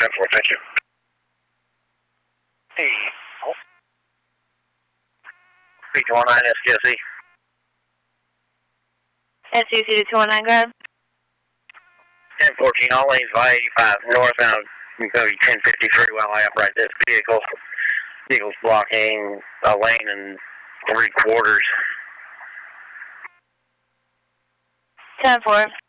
10-4, thank you. Hey, oh. 319 SKSE. SCC to 219, go ahead. 1014, all lanes by 85 northbound. You go 1053 while I operate this vehicle. Vehicle's blocking a lane and 3/4. 10-4.